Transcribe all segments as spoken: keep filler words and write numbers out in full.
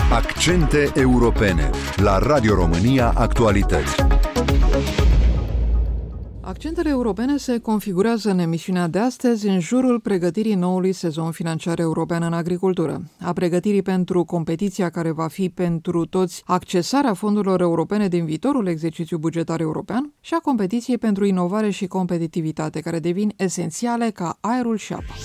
Accente europene la Radio România Actualități. Accentele europene se configurează în emisiunea de astăzi în jurul pregătirii noului sezon financiar european în agricultură, a pregătirii pentru competiția care va fi pentru toți accesarea fondurilor europene din viitorul exercițiu bugetar european și a competiției pentru inovare și competitivitate, care devin esențiale ca aerul și apa.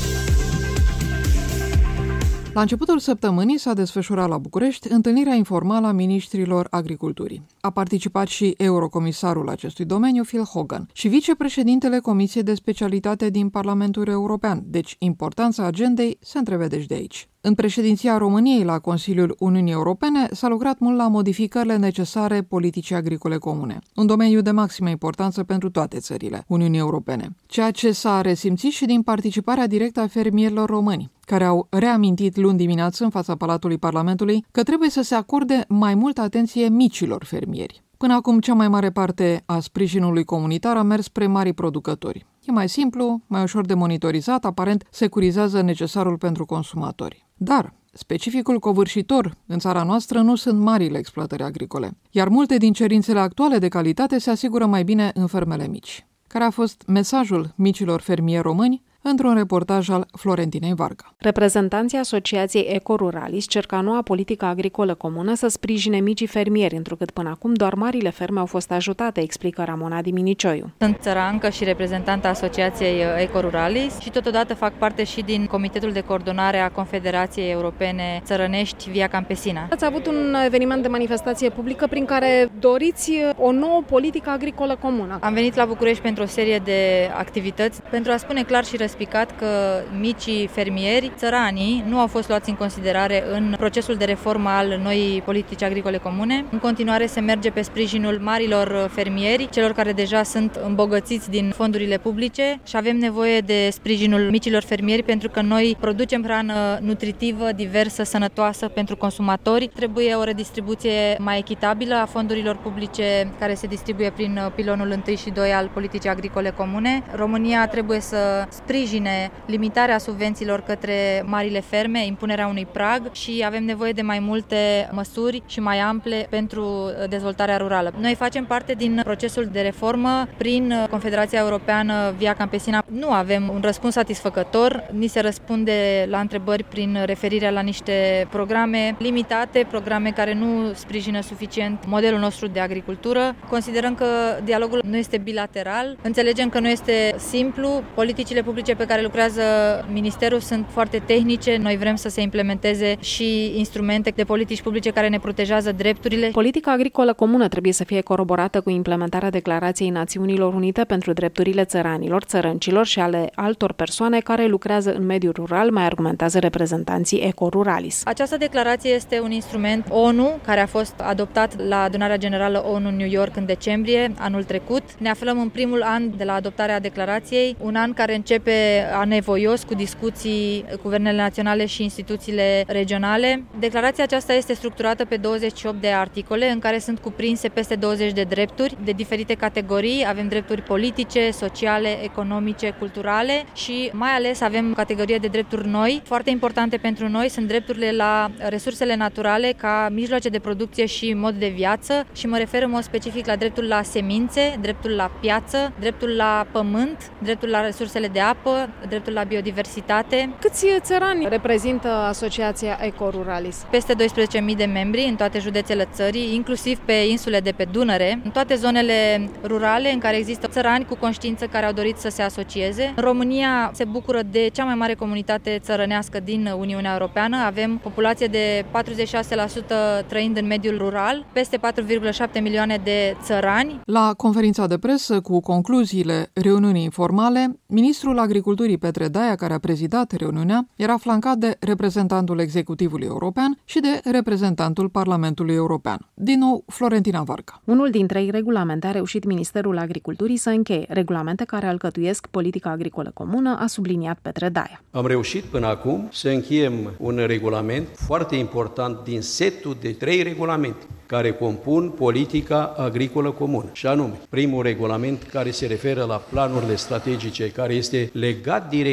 La începutul săptămânii s-a desfășurat la București întâlnirea informală a miniștrilor agriculturii. A participat și eurocomisarul acestui domeniu, Phil Hogan, și vicepreședintele Comisiei de Specialitate din Parlamentul European, deci importanța agendei se întrevede și de aici. În președinția României la Consiliul Uniunii Europene s-a lucrat mult la modificările necesare politicii agricole comune, un domeniu de maximă importanță pentru toate țările Uniunii Europene, ceea ce s-a resimțit și din participarea directă a fermierilor români, care au reamintit luni dimineață în fața Palatului Parlamentului că trebuie să se acorde mai multă atenție micilor fermieri. Până acum, cea mai mare parte a sprijinului comunitar a mers spre marii producători. E mai simplu, mai ușor de monitorizat, aparent securizează necesarul pentru consumatori. Dar specificul covârșitor în țara noastră nu sunt marile exploatări agricole, iar multe din cerințele actuale de calitate se asigură mai bine în fermele mici. Care a fost mesajul micilor fermieri români într-un reportaj al Florentinei Varga. Reprezentanții Asociației Ecoruralis cer ca noua politică agricolă comună să sprijine micii fermieri, întrucât până acum doar marile ferme au fost ajutate, explică Ramona Diminicioiu. Sunt țărancă și reprezentantă a Asociației Ecoruralis și totodată fac parte și din Comitetul de Coordonare a Confederației Europene Țărănești Via Campesina. Ați avut un eveniment de manifestație publică prin care doriți o nouă politică agricolă comună. Am venit la București pentru o serie de activități pentru a spune clar și răspicat că micii fermieri, țăranii, nu au fost luați în considerare în procesul de reformă al noii politici agricole comune. În continuare se merge pe sprijinul marilor fermieri, celor care deja sunt îmbogățiți din fondurile publice și avem nevoie de sprijinul micilor fermieri pentru că noi producem hrană nutritivă, diversă, sănătoasă pentru consumatori. Trebuie o redistribuție mai echitabilă a fondurilor publice care se distribuie prin pilonul unu și doi al politicii agricole comune. România trebuie să sprijine limitarea subvențiilor către marile ferme, impunerea unui prag și avem nevoie de mai multe măsuri și mai ample pentru dezvoltarea rurală. Noi facem parte din procesul de reformă prin Confederația Europeană Via Campesina. Nu avem un răspuns satisfăcător, ni se răspunde la întrebări prin referirea la niște programe limitate, programe care nu sprijină suficient modelul nostru de agricultură. Considerăm că dialogul nu este bilateral, înțelegem că nu este simplu, politicile publice pe care lucrează Ministerul sunt foarte tehnice, noi vrem să se implementeze și instrumente de politici publice care ne protejează drepturile. Politica agricolă comună trebuie să fie coroborată cu implementarea Declarației Națiunilor Unite pentru drepturile țăranilor, țărâncilor și ale altor persoane care lucrează în mediul rural, mai argumentează reprezentanții Ecoruralis. Această declarație este un instrument ONU care a fost adoptat la Adunarea Generală ONU în New York în decembrie anul trecut. Ne aflăm în primul an de la adoptarea declarației, un an care începe anevoios cu discuții cu guvernele naționale și instituțiile regionale. Declarația aceasta este structurată pe douăzeci și opt de articole în care sunt cuprinse peste douăzeci de drepturi de diferite categorii. Avem drepturi politice, sociale, economice, culturale și mai ales avem categorie de drepturi noi. Foarte importante pentru noi sunt drepturile la resursele naturale ca mijloace de producție și mod de viață și mă refer în mod specific la dreptul la semințe, dreptul la piață, dreptul la pământ, dreptul la resursele de apă, dreptul la biodiversitate. Câți țărani reprezintă Asociația Ecoruralis? Peste doisprezece mii de membri în toate județele țării, inclusiv pe insule de pe Dunăre, în toate zonele rurale în care există țărani cu conștiință care au dorit să se asocieze. România se bucură de cea mai mare comunitate țărănească din Uniunea Europeană. Avem populație de patruzeci și șase la sută trăind în mediul rural, peste patru virgulă șapte milioane de țărani. La conferința de presă cu concluziile reuniunii informale, ministrul Agriculturii Petre Daia, care a prezidat reuniunea, era flancat de reprezentantul executivului european și de reprezentantul Parlamentului European. Din nou, Florentina Varga. Unul din trei regulamente a reușit Ministerul Agriculturii să încheie, regulamente care alcătuiesc politica agricolă comună, a subliniat Petre Daia. Am reușit până acum să încheiem un regulament foarte important din setul de trei regulamente care compun politica agricolă comună. Și anume, primul regulament care se referă la planurile strategice, care este legat direct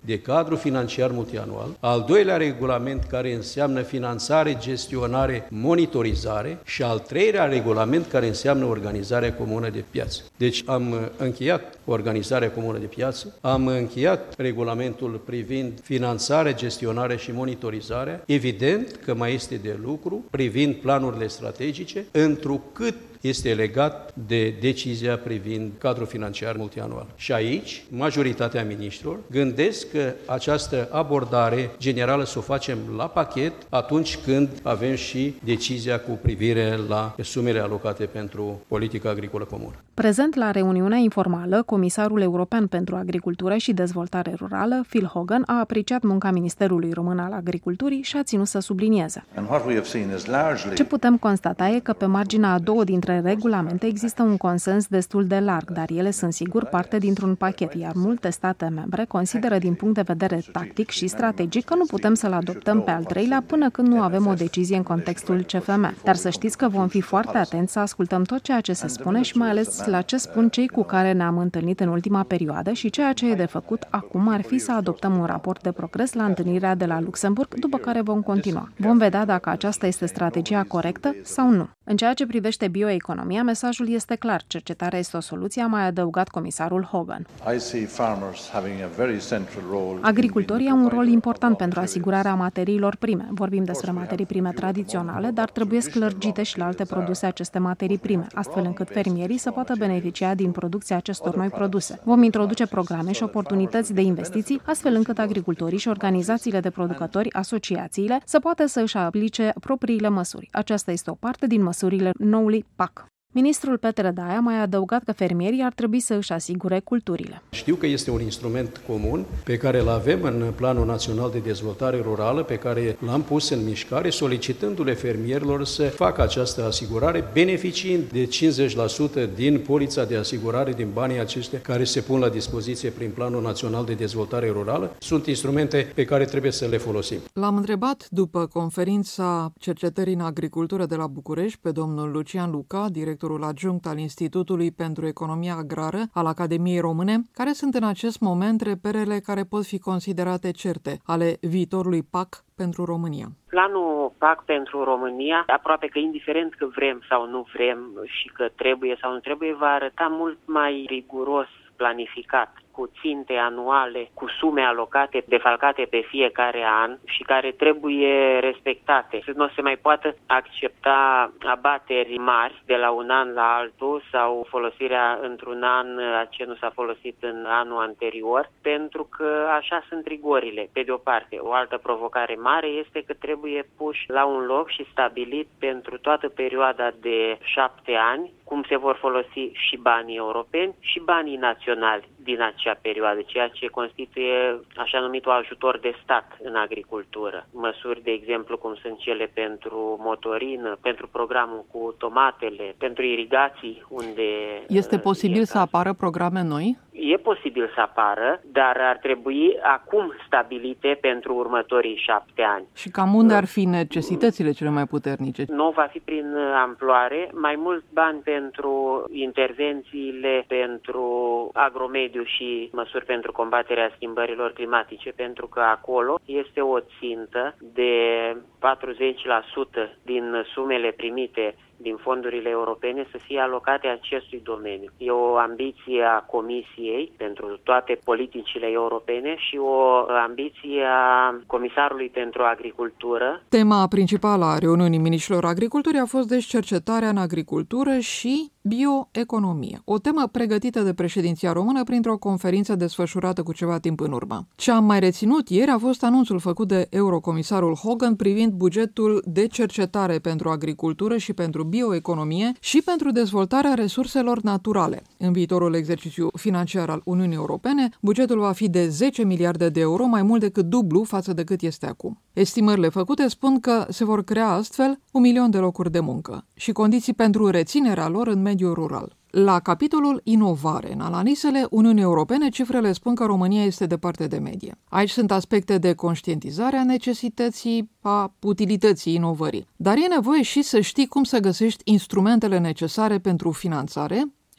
de cadru financiar multianual, al doilea regulament care înseamnă finanțare, gestionare, monitorizare și al treilea regulament care înseamnă organizarea comună de piață. Deci am încheiat organizarea comună de piață, am încheiat regulamentul privind finanțarea, gestionarea și monitorizarea. Evident că mai este de lucru privind planurile strategice, întrucât este legat de decizia privind cadrul financiar multianual. Și aici, majoritatea miniștrilor gândesc că această abordare generală să o facem la pachet atunci când avem și decizia cu privire la sumele alocate pentru politica agricolă comună. Prezent la reuniunea informală, Comisarul European pentru Agricultură și Dezvoltare Rurală, Phil Hogan, a apreciat munca Ministerului Român al Agriculturii și a ținut să sublinieze. Ce putem constata e că pe marginea a două dintre regulamente există un consens destul de larg, dar ele sunt sigur parte dintr-un pachet, iar multe state membre consideră din punct de vedere tactic și strategic că nu putem să-l adoptăm pe al treilea până când nu avem o decizie în contextul C F M. Dar să știți că vom fi foarte atenți să ascultăm tot ceea ce se spune și mai ales la ce spun cei cu care ne-am întâlnit în ultima perioadă și ceea ce e de făcut acum ar fi să adoptăm un raport de progres la întâlnirea de la Luxemburg, după care vom continua. Vom vedea dacă aceasta este strategia corectă sau nu. În ceea ce privește bioeconomia, mesajul este clar. Cercetarea este o soluție, a mai adăugat comisarul Hogan. Agricultorii au un rol important pentru asigurarea materiilor prime. Vorbim despre materii prime tradiționale, dar trebuie lărgite și la alte produse aceste materii prime, astfel încât fermierii să poată beneficia din producția acestor noi produse. Vom introduce programe și oportunități de investiții, astfel încât agricultorii și organizațiile de producători, asociațiile, să poată să își aplice propriile măsuri. Aceasta este o parte din măsurile noului P A C. Ministrul Petre Daia a mai adăugat că fermierii ar trebui să își asigure culturile. Știu că este un instrument comun pe care îl avem în Planul Național de Dezvoltare Rurală, pe care l-am pus în mișcare, solicitându-le fermierilor să facă această asigurare, beneficiind de cincizeci la sută din polița de asigurare, din banii aceștia care se pun la dispoziție prin Planul Național de Dezvoltare Rurală. Sunt instrumente pe care trebuie să le folosim. L-am întrebat după conferința cercetării în agricultură de la București pe domnul Lucian Luca, director adjunct al Institutului pentru Economia Agrară al Academiei Române, care sunt în acest moment reperele care pot fi considerate certe ale viitorului P A C pentru România. Planul P A C pentru România, aproape că indiferent că vrem sau nu vrem și că trebuie sau nu trebuie, va arăta mult mai riguros planificat, cu ținte anuale, cu sume alocate, defalcate pe fiecare an și care trebuie respectate. Nu se mai poate accepta abateri mari de la un an la altul sau folosirea într-un an a ce nu s-a folosit în anul anterior, pentru că așa sunt rigorile, pe de o parte. O altă provocare mare este că trebuie puși la un loc și stabilit pentru toată perioada de șapte ani cum se vor folosi și banii europeni și banii naționali din acea perioadă, ceea ce constituie așa numitul ajutor de stat în agricultură. Măsuri, de exemplu, cum sunt cele pentru motorină, pentru programul cu tomatele, pentru irigații, unde... Este posibil să apară programe noi? E posibil să apară, dar ar trebui acum stabilite pentru următorii șapte ani. Și cam unde ar fi necesitățile cele mai puternice? Nu va fi prin amploare, mai mult bani pentru intervențiile pentru agromediu și măsuri pentru combaterea schimbărilor climatice, pentru că acolo este o țintă de patruzeci la sută din sumele primite din fondurile europene să fie alocate acestui domeniu. E o ambiție a Comisiei pentru toate politicile europene și o ambiție a Comisarului pentru Agricultură. Tema principală a reuniunii miniștrilor agriculturii a fost deci cercetarea în agricultură și bioeconomie, o temă pregătită de președinția română printr-o conferință desfășurată cu ceva timp în urmă. Ce am mai reținut ieri a fost anunțul făcut de eurocomisarul Hogan privind bugetul de cercetare pentru agricultură și pentru bioeconomie și pentru dezvoltarea resurselor naturale. În viitorul exercițiu financiar al Uniunii Europene, bugetul va fi de zece miliarde de euro, mai mult decât dublu față de cât este acum. Estimările făcute spun că se vor crea astfel un milion de locuri de muncă și condiții pentru reținerea lor în mediul rural. La capitolul inovare, în analizele Uniunii Europene, cifrele spun că România este departe de medie. Aici sunt aspecte de conștientizare a necesității, a utilității inovării. Dar e nevoie și să știi cum să găsești instrumentele necesare pentru finanțare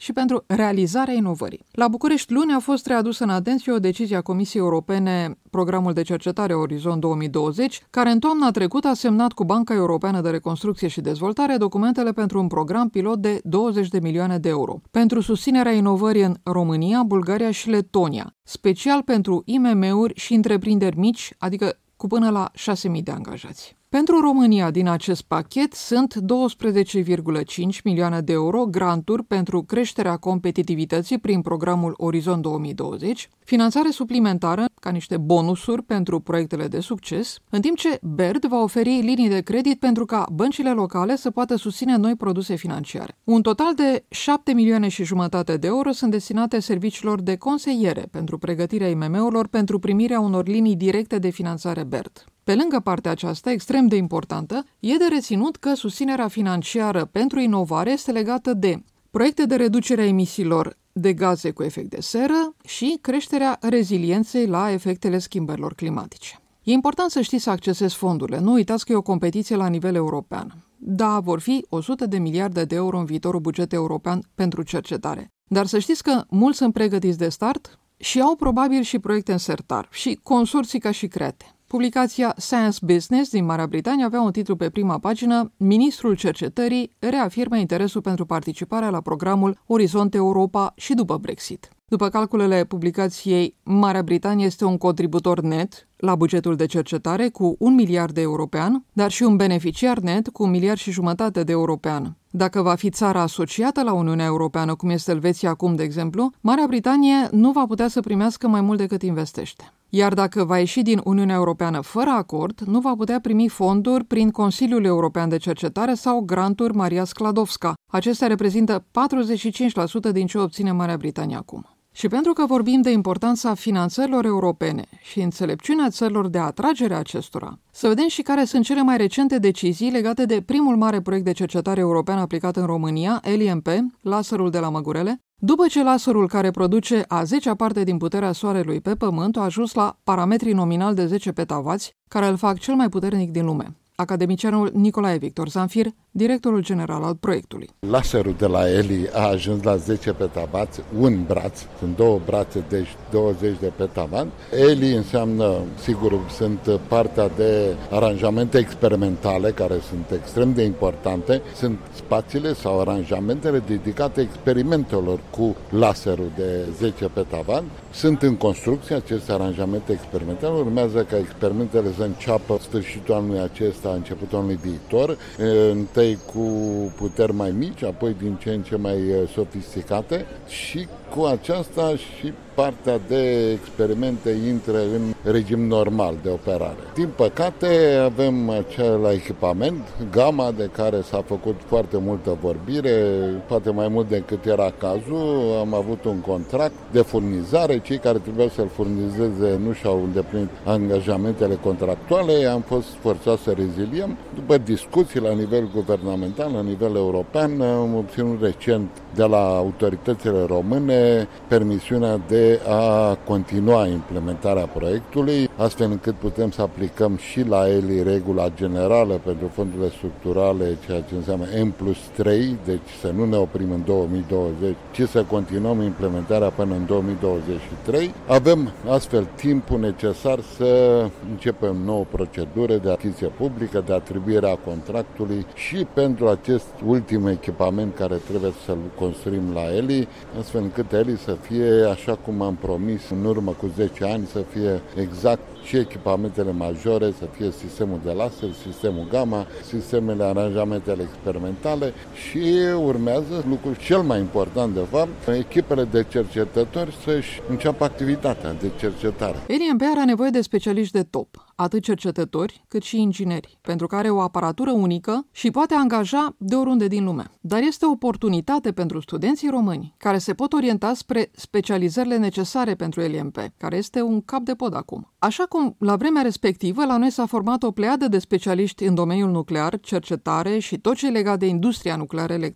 și pentru realizarea inovării. La București luni a fost readusă în atenție o decizie a Comisiei Europene, programul de cercetare Orizont două mii douăzeci, care în toamna trecută a semnat cu Banca Europeană de Reconstrucție și Dezvoltare documentele pentru un program pilot de douăzeci de milioane de euro pentru susținerea inovării în România, Bulgaria și Letonia, special pentru I M M-uri și întreprinderi mici, adică cu până la șase mii de angajați. Pentru România, din acest pachet, sunt douăsprezece virgulă cinci milioane de euro granturi pentru creșterea competitivității prin programul Orizont două mii douăzeci, finanțare suplimentară ca niște bonusuri pentru proiectele de succes, în timp ce B E R D va oferi linii de credit pentru ca băncile locale să poată susține noi produse financiare. Un total de șapte milioane și jumătate de euro sunt destinate serviciilor de consiliere pentru pregătirea I M M-urilor pentru primirea unor linii directe de finanțare B E R D. Pe lângă partea aceasta, extrem de importantă, e de reținut că susținerea financiară pentru inovare este legată de proiecte de reducere a emisiilor de gaze cu efect de seră și creșterea rezilienței la efectele schimbărilor climatice. E important să știți să accesezi fondurile. Nu uitați că e o competiție la nivel european. Da, vor fi o sută de miliarde de euro în viitorul buget european pentru cercetare. Dar să știți că mulți sunt pregătiți de start și au probabil și proiecte în sertar și consorții ca și create. Publicația Science Business din Marea Britanie avea un titlu pe prima pagină: Ministrul Cercetării reafirmă interesul pentru participarea la programul Orizont Europa și după Brexit. După calculele publicației, Marea Britanie este un contributor net la bugetul de cercetare cu un miliard de euro pe an, dar și un beneficiar net cu un miliard și jumătate de euro pe an. Dacă va fi țara asociată la Uniunea Europeană, cum este Elveția acum, de exemplu, Marea Britanie nu va putea să primească mai mult decât investește. Iar dacă va ieși din Uniunea Europeană fără acord, nu va putea primi fonduri prin Consiliul European de Cercetare sau granturi Maria Skłodowska. Acestea reprezintă patruzeci și cinci la sută din ce obține Marea Britanie acum. Și pentru că vorbim de importanța finanțărilor europene și înțelepciunea țărilor de atragere a acestora, să vedem și care sunt cele mai recente decizii legate de primul mare proiect de cercetare european aplicat în România, L I M P, laserul de la Măgurele, după ce laserul care produce a zecea parte din puterea Soarelui pe Pământ a ajuns la parametrii nominal de zece petavați, care îl fac cel mai puternic din lume. Academicianul Nicolae Victor Zanfir, directorul general al proiectului. Laserul de la Eli a ajuns la zece petavați, un braț, sunt două brațe, deci douăzeci de petavați. Eli înseamnă, sigur, sunt partea de aranjamente experimentale, care sunt extrem de importante, sunt spațiile sau aranjamentele dedicate experimentelor cu laserul de zece petavați. Sunt în construcție aceste aranjamente experimentale, urmează ca experimentele să înceapă sfârșitul anului acesta, începutul anului viitor, întâi cu puteri mai mici, apoi din ce în ce mai sofisticate și cu aceasta și partea de experimente intră în regim normal de operare. Din păcate avem acel echipament, Gamma, de care s-a făcut foarte multă vorbire, poate mai mult decât era cazul. Am avut un contract de furnizare, cei care trebuiau să-l furnizeze nu și-au îndeplinit angajamentele contractuale, am fost forțați să reziliem. După discuții la nivel guvernamental, la nivel european, am obținut recent de la autoritățile române permisiunea de a continua implementarea proiectului, astfel încât putem să aplicăm și la Eli regula generală pentru fondurile structurale, ceea ce înseamnă M plus trei, deci să nu ne oprim în două mii douăzeci, ci să continuăm implementarea până în două mii douăzeci și trei. Avem astfel timpul necesar să începem nouă procedură de achiziție publică, de atribuire a contractului și pentru acest ultim echipament care trebuie să-l construim la Eli, astfel încât Eli să fie, așa cum am promis în urmă cu zece ani, să fie exact și echipamentele majore, să fie sistemul de laser, sistemul Gamma, sistemele, aranjamentele experimentale și urmează lucrul cel mai important, de fapt, echipele de cercetători să-și înceapă activitatea de cercetare. L I M P are nevoie de specialiști de top, atât cercetători cât și ingineri, pentru că are o aparatură unică și poate angaja de oriunde din lume. Dar este o oportunitate pentru studenții români care se pot orienta spre specializările necesare pentru L I M P, care este un cap de pod acum. Așa cum la vremea respectivă la noi s-a format o pleiadă de specialiști în domeniul nuclear, cercetare și tot ce e legat de industria nucleară electrică.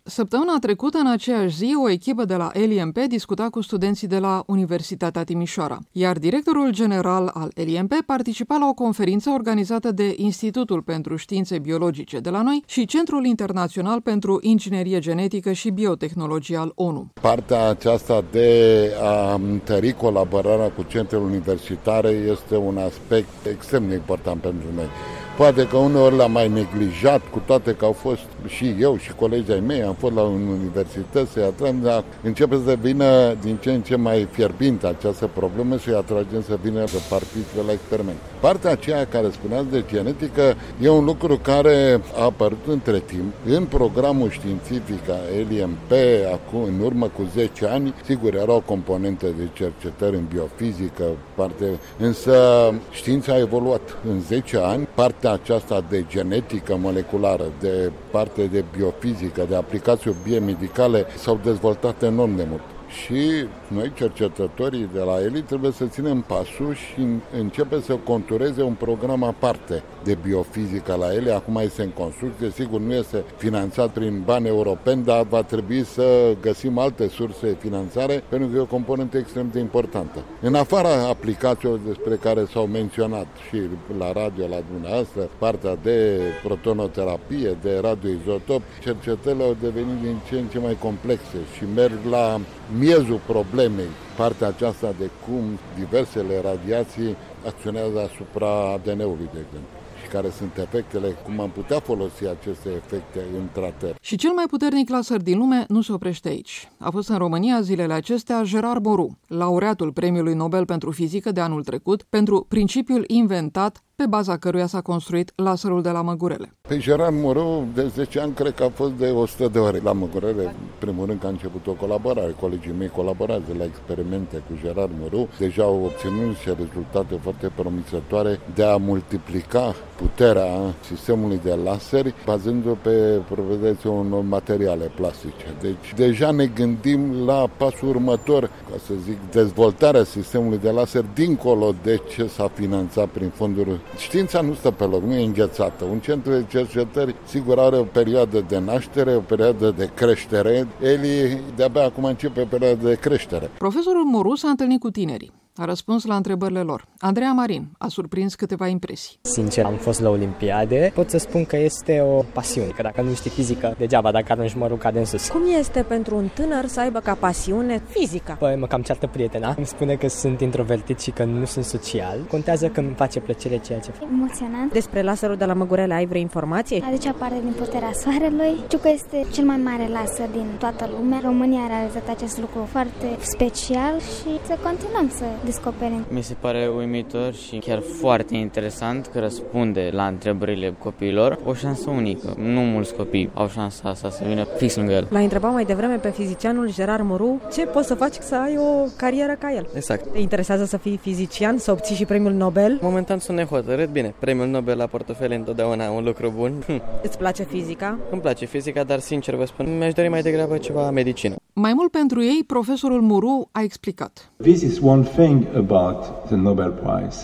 Săptămâna trecută, în aceeași zi, o echipă de la L I M P discuta cu studenții de la Universitatea Timișoara, iar directorul general al L I M P participa la o conferință organizată de Institutul pentru Științe Biologice de la noi și Centrul Internațional pentru Inginerie Genetică și Biotehnologie al O N U. Partea aceasta de a întări colaborarea cu centrele universitare este un aspect extrem de important pentru noi. Poate că uneori l-am mai neglijat, cu toate că au fost și eu și colegii mei, am fost la universități să-i atragem, dar începe să vină din ce în ce mai fierbinte această problemă și să-i atragem să vină să participe la experiment. Partea aceea care spuneați de genetică e un lucru care a apărut între timp în programul științific a L I M P, acum, în urmă cu zece ani, sigur era o componentă de cercetări în biofizică, parte, însă știința a evoluat în zece ani, partea aceasta de genetică moleculară, de parte de biofizică, de aplicații biomedicale s-au dezvoltat enorm de mult. Și noi, cercetătorii de la Eli, trebuie să ținem pasul și începe să contureze un program aparte de biofizică la Eli. Acum este în construcție, sigur nu este finanțat prin bani europeni, dar va trebui să găsim alte surse de finanțare, pentru că e o componentă extrem de importantă. În afara aplicațiilor despre care s-au menționat și la radio, la dumneavoastră, partea de protonoterapie, de radioizotop, cercetările au devenit din ce în ce mai complexe și merg la miezul problemei, partea aceasta de cum diversele radiații acționează asupra A D N-ului, de exemplu, și care sunt efectele, cum am putea folosi aceste efecte în tratări. Și cel mai puternic laser din lume nu se oprește aici. A fost în România zilele acestea Gerard Mourou, laureatul Premiului Nobel pentru Fizică de anul trecut, pentru principiul inventat pe baza căruia s-a construit laserul de la Măgurele. Pe Gerard Mourou, de zece ani, cred că a fost de o sută de ore la Măgurele. În primul rând că a început o colaborare. Colegii mei colaborează la experimente cu Gerard Mourou. Deja au obținut și rezultate foarte promițătoare de a multiplica puterea sistemului de laser, bazându-o pe provederea unor materiale plastice. Deci deja ne gândim la pasul următor, ca să zic, dezvoltarea sistemului de laser dincolo de ce s-a finanțat prin fonduri. Știința nu stă pe loc, nu e înghețată. Un centru de cercetări, sigur, are o perioadă de naștere, o perioadă de creștere. Eli de-abia acum începe perioada de creștere. Profesorul Mourou s-a întâlnit cu tinerii. A răspuns la întrebările lor. Andreea Marin a surprins câteva impresii. Sincer, am fost la Olimpiade. Pot să spun că este o pasiune, că dacă nu știi fizică, degeaba, dacă arunci mărul cade în sus. Cum este pentru un tânăr să aibă ca pasiune fizica? Păi, mă cam ceartă prietena. Îmi spune că sunt introvertit și că nu sunt social. Contează că îmi face plăcere ceea ce fac. Emoționant. Despre laserul de la Măgurele ai vreo informație? Aduce parte din puterea soarelui. Știu că este cel mai mare laser din toată lumea. România a realizat acest lucru foarte special și să continuăm să descoperim. Mi se pare uimitor și chiar foarte interesant că răspunde la întrebările copiilor. O șansă unică. Nu mulți copii au șansa asta să vină fix lângă el. L-a întrebat mai devreme pe fizicianul Gerard Mourou ce poți să faci să ai o carieră ca el. Exact. Te interesează să fii fizician, să obții și premiul Nobel? Momentan sunt nehotărât. Bine, premiul Nobel la portofel întotdeauna un lucru bun. Îți place fizica? Îmi place fizica, dar sincer vă spun, mi-aș dori mai degrabă ceva medicină. Mai mult pentru ei, profesorul Mourou a explicat. This is one thing about the Nobel Prize.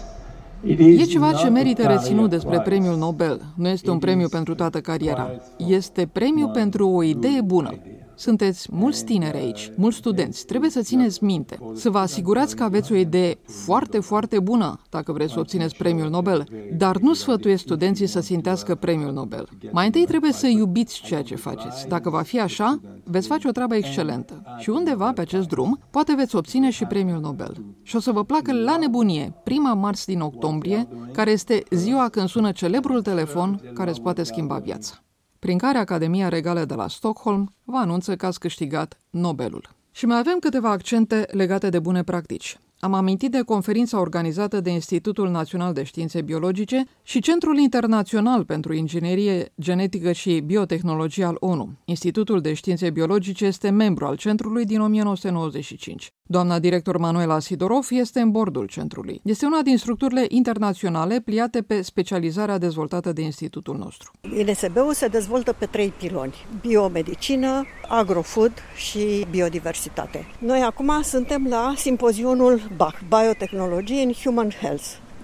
E ceva ce merită reținut despre premiul Nobel. Nu este un premiu pentru toată cariera. Este premiu pentru o idee bună. Sunteți mulți tineri aici, mulți studenți. Trebuie să țineți minte, să vă asigurați că aveți o idee foarte, foarte bună dacă vreți să obțineți premiul Nobel, dar nu sfătuiesc studenții să țintească premiul Nobel. Mai întâi trebuie să iubiți ceea ce faceți. Dacă va fi așa, veți face o treabă excelentă. Și undeva pe acest drum, poate veți obține și premiul Nobel. Și o să vă placă la nebunie prima marți din octombrie, care este ziua când sună celebrul telefon care îți poate schimba viața, prin care Academia Regală de la Stockholm vă anunță că ați câștigat Nobelul. Și mai avem câteva accente legate de bune practici. Am amintit de conferința organizată de Institutul Național de Științe Biologice și Centrul Internațional pentru Inginerie Genetică și Biotehnologie al O N U. Institutul de Științe Biologice este membru al centrului din o mie nouă sute nouăzeci și cinci. Doamna director Manuela Sidorov este în bordul centrului. Este una din structurile internaționale pliate pe specializarea dezvoltată de institutul nostru. I N S B-ul se dezvoltă pe trei piloni: biomedicină, agrofood și biodiversitate. Noi acum suntem la simpozionul B A H, Biotechnology in Human Health.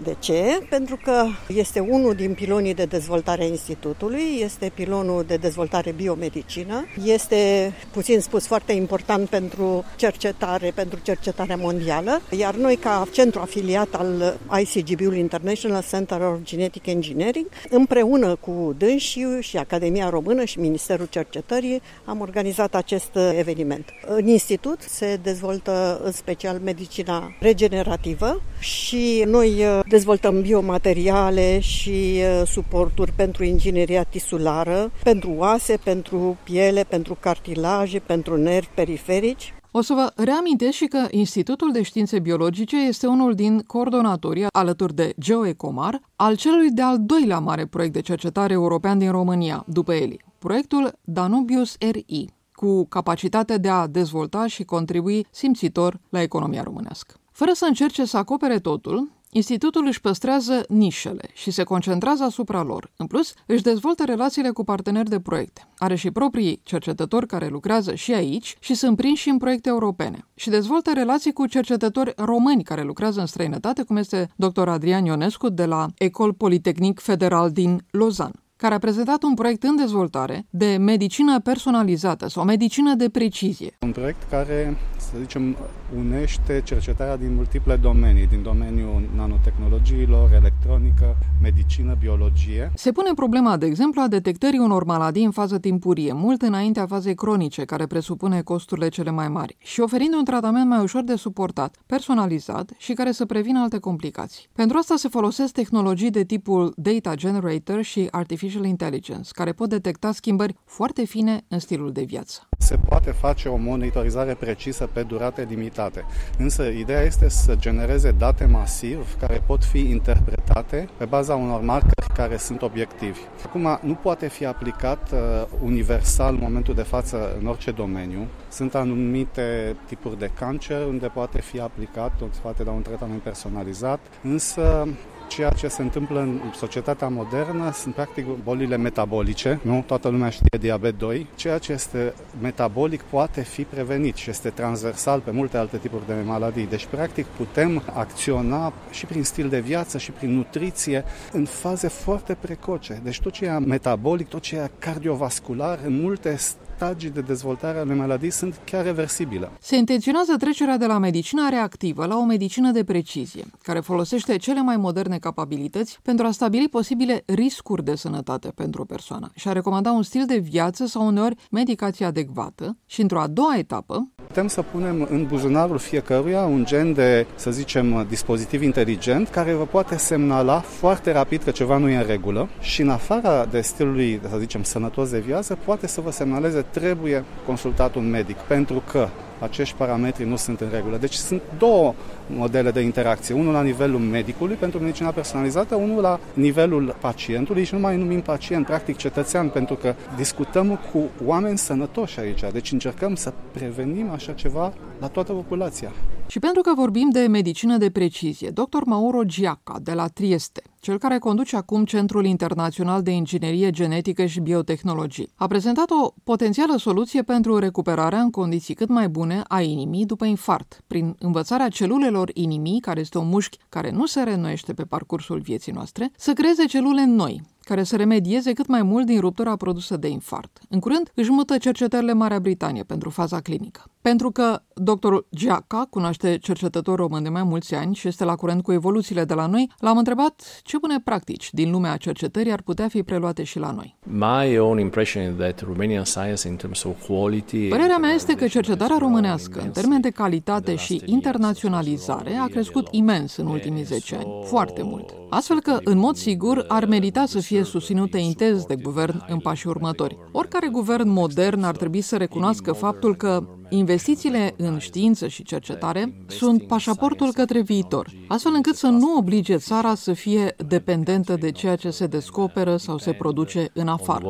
De ce? Pentru că este unul din pilonii de dezvoltare a Institutului, este pilonul de dezvoltare biomedicină, este, puțin spus, foarte important pentru cercetare, pentru cercetarea mondială, iar noi, ca centru afiliat al I C G B-ul International Center of Genetic Engineering, împreună cu dânsii și Academia Română și Ministerul Cercetării, am organizat acest eveniment. În institut se dezvoltă în special medicina regenerativă și noi dezvoltăm biomateriale și suporturi pentru ingineria tisulară, pentru oase, pentru piele, pentru cartilaje, pentru nervi periferici. O să vă reamintesc și că Institutul de Științe Biologice este unul din coordonatorii, alături de GeoEcomar, al celui de-al doilea mare proiect de cercetare european din România, după E L I, proiectul Danubius R I, cu capacitatea de a dezvolta și contribui simțitor la economia românească. Fără să încerce să acopere totul, Institutul își păstrează nișele și se concentrează asupra lor. În plus, își dezvoltă relațiile cu parteneri de proiecte. Are și proprii cercetători care lucrează și aici și sunt prinși în proiecte europene. Și dezvoltă relații cu cercetători români care lucrează în străinătate, cum este doctor Adrian Ionescu de la Ecole Polytechnique Federal din Lausanne, care a prezentat un proiect în dezvoltare de medicină personalizată sau medicină de precizie. Un proiect care, să zicem, unește cercetarea din multiple domenii, din domeniul nanotehnologiilor, electronică, medicină, biologie. Se pune problema, de exemplu, a detectării unor maladii în fază timpurie, mult înaintea fazei cronice, care presupune costurile cele mai mari, și oferind un tratament mai ușor de suportat, personalizat și care să prevină alte complicații. Pentru asta se folosesc tehnologii de tipul Data Generator și Artificial Intelligence, care pot detecta schimbări foarte fine în stilul de viață. Se poate face o monitorizare precisă pe durate limitate, însă ideea este să genereze date masiv care pot fi interpretate pe baza unor marcări care sunt obiectivi. Acum, nu poate fi aplicat uh, universal în momentul de față în orice domeniu. Sunt anumite tipuri de cancer unde poate fi aplicat, se poate da un tratament personalizat, însă ceea ce se întâmplă în societatea modernă sunt practic bolile metabolice, nu? Toată lumea știe diabet doi. Ceea ce este metabolic poate fi prevenit și este transversal pe multe alte tipuri de maladii. Deci, practic, putem acționa și prin stil de viață și prin nutriție în faze foarte precoce. Deci tot ce e metabolic, tot ce e cardiovascular, în multe stagii de dezvoltare ale maladii sunt chiar reversibile. Se intenționează trecerea de la medicina reactivă la o medicină de precizie, care folosește cele mai moderne capabilități pentru a stabili posibile riscuri de sănătate pentru o persoană și a recomanda un stil de viață sau uneori medicație adecvată și, într-o a doua etapă, putem să punem în buzunarul fiecăruia un gen de, să zicem, dispozitiv inteligent care vă poate semnala foarte rapid că ceva nu e în regulă și, în afara de stilului, să zicem, sănătos de viață, poate să vă semnaleze: trebuie consultat un medic pentru că acești parametri nu sunt în regulă. Deci sunt două modele de interacție. Unul la nivelul medicului pentru medicina personalizată, unul la nivelul pacientului și nu mai numim pacient, practic cetățean, pentru că discutăm cu oameni sănătoși aici. Deci încercăm să prevenim așa ceva la toată populația. Și pentru că vorbim de medicină de precizie, doctor Mauro Giacca de la Trieste, cel care conduce acum Centrul Internațional de Inginerie Genetică și Biotehnologii, a prezentat o potențială soluție pentru recuperarea în condiții cât mai bune a inimii după infart, prin învățarea celulelor inimii, care este un mușchi care nu se reînnoiește pe parcursul vieții noastre, să creeze celule noi, care să remedieze cât mai mult din ruptura produsă de infart. În curând își mută cercetările în Marea Britanie pentru faza clinică. Pentru că doctorul Giacca cunoaște cercetători români de mai mulți ani și este la curent cu evoluțiile de la noi, l-am întrebat ce bune practici din lumea cercetării ar putea fi preluate și la noi. My own impression is that Romanian science in terms of quality. Părerea mea este că cercetarea românească, în termeni de calitate și internaționalizare, a crescut imens în ultimii zece ani, foarte mult. Astfel că, în mod sigur, ar merita să fie susținută intens de guvern în pașii următori. Oricare guvern modern ar trebui să recunoască faptul că investițiile în știință și cercetare sunt pașaportul către viitor, astfel încât să nu oblige țara să fie dependentă de ceea ce se descoperă sau se produce în afară.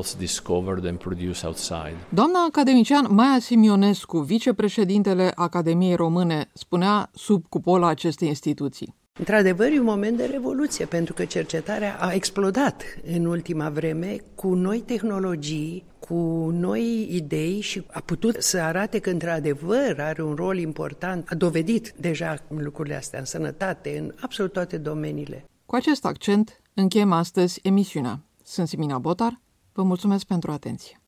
Doamna academician Maia Simionescu, vicepreședintele Academiei Române, spunea sub cupola acestei instituții: într-adevăr, e un moment de revoluție, pentru că cercetarea a explodat în ultima vreme cu noi tehnologii, cu noi idei și a putut să arate că, într-adevăr, are un rol important. A dovedit deja lucrurile astea în sănătate, în absolut toate domeniile. Cu acest accent încheiem astăzi emisiunea. Sunt Simina Botar, vă mulțumesc pentru atenție.